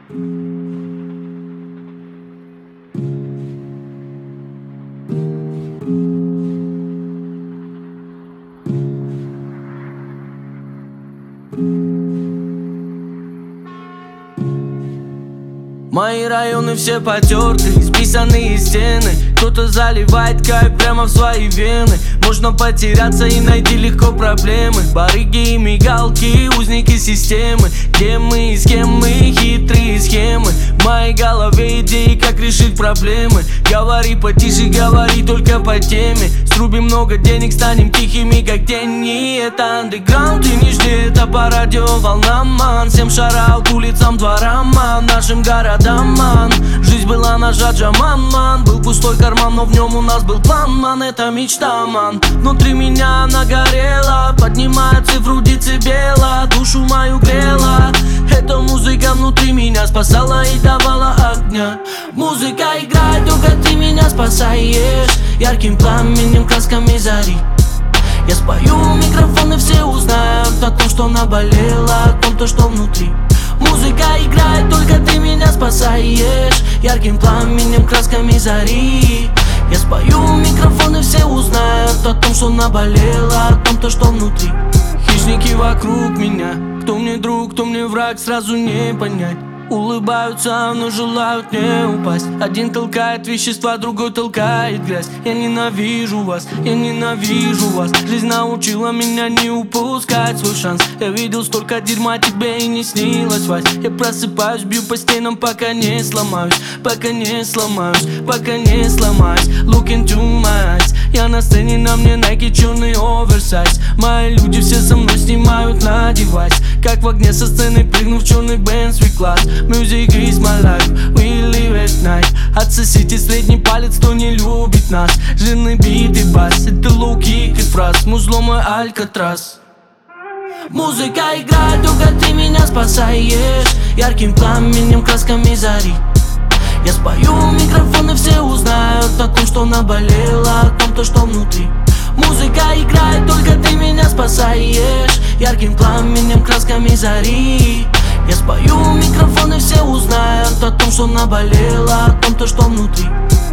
Мои районы все потерты, исписанные стены. Кто-то заливает кайф прямо в свои вены. Можно потеряться и найти легко проблемы. Барыги и мигалки, узники системы. Где мы и с кем мы, хитрые схемы. В моей голове идеи, как решить проблемы. Говори потише, говори только по теме. Срубим много денег, станем тихими, как тени. Это андеграунд, и не жди, это по радио волнам, ман. Всем шарал к улицам, дворам, ман. Нашим городам, ман. Жизнь была ножа Джаман, ман. Был пустой карман, но в нем у нас был план, ман. Это мечта, ман. Внутри меня она горела, поднимая цифру децибела. Душу мою грела. Эта музыка внутри меня спасала и давала огня. Музыка играет, только ты меня спасаешь. Ярким пламенем, красками зари. Я спою в микрофон, и все узнают о том, что наболело, о том, то, что внутри. Музыка играет, только ты меня спасаешь. Ярким пламенем, красками зари. Я спою в микрофон, и все узнают о том, что наболело, о том, то, что внутри. Хищники вокруг меня, кто мне друг, кто мне враг, сразу не понять. Улыбаются, но желают не упасть. Один толкает вещества, другой толкает грязь. Я ненавижу вас, я ненавижу вас. Жизнь научила меня не упускать свой шанс. Я видел столько дерьма, тебе и не снилось, Вась. Я просыпаюсь, бью по стенам, пока не сломаюсь. Пока не сломаюсь, пока не сломаюсь. Look into my eyes. Я на сцене, на мне Nike, черный оверсайз. Мои люди все со мной снимают на девайс. Как в огне со сцены, прыгнув в черный Benz V-класс. Music is my life, we live at night. Отсосите средний палец, кто не любит нас. Жирный бит и бас, это лоу-кик и фраз. Музло мой Алькатрас. Музыка играет, только ты меня спасаешь. Ярким пламенем, красками зари. Я спою в микрофон, и все узнают о том, что наболело, о том, то, что внутри. Музыка играет, только ты меня спасаешь. Ярким пламенем, красками зари. Я спою в микрофон, и все узнают о том, что наболело, о том, то, что внутри.